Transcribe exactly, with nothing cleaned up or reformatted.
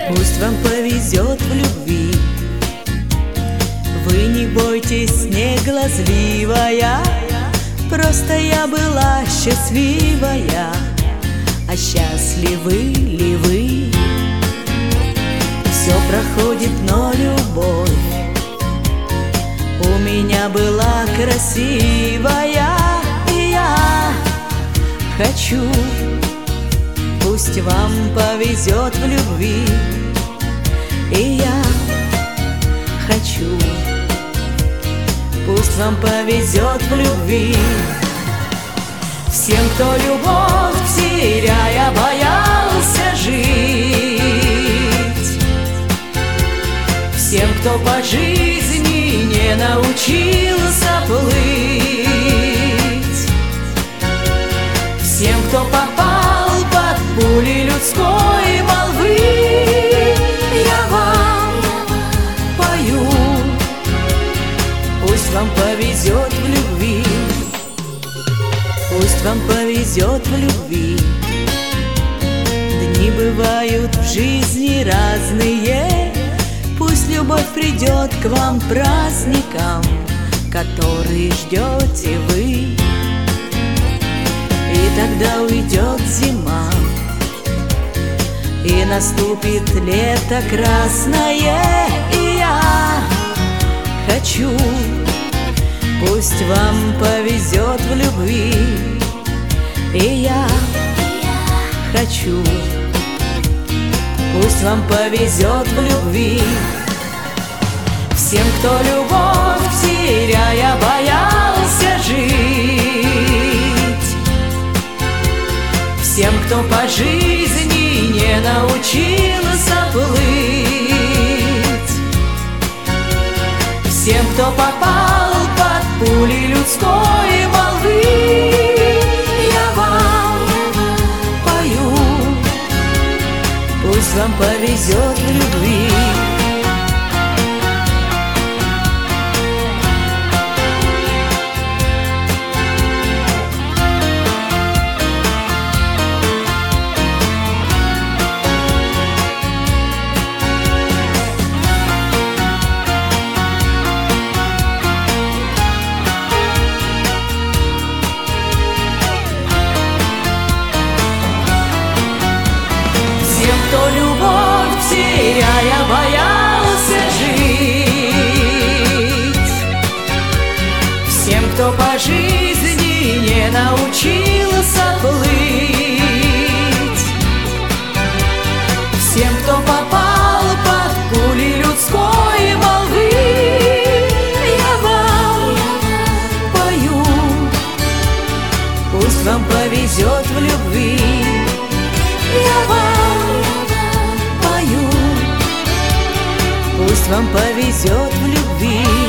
Пусть вам повезет в любви. Вы не бойтесь, не глазливая, просто я была счастливая. А счастливы ли вы? Все проходит, но любовь у меня была красивая. И я хочу, пусть вам повезет в любви. И я хочу, пусть вам повезет в любви. Всем, кто любовь теряя боялся жить, всем, кто по жизни не научился плыть, всем, кто попал под пули людской молвы, я вам пою, пусть вам повезет в любви. Пусть вам повезет в любви. Дни бывают в жизни разные. Пусть любовь придет к вам праздникам, которые ждете вы. И тогда уйдет зима, и наступит лето красное. И я хочу, пусть вам повезет в любви. И я хочу, пусть вам повезет в любви. Всем, кто любовь теряя боялся жить, всем, кто по жизни не научился плыть, всем, кто попал под пули людской молвы, я вам пою, пусть вам повезет в любви. Кто любовь теряя боялся жить, всем, кто по жизни не научился плыть, всем, кто попал под пули людской молвы, я вам пою, пусть вам повезет в любви. Я вам пусть вам повезет в любви.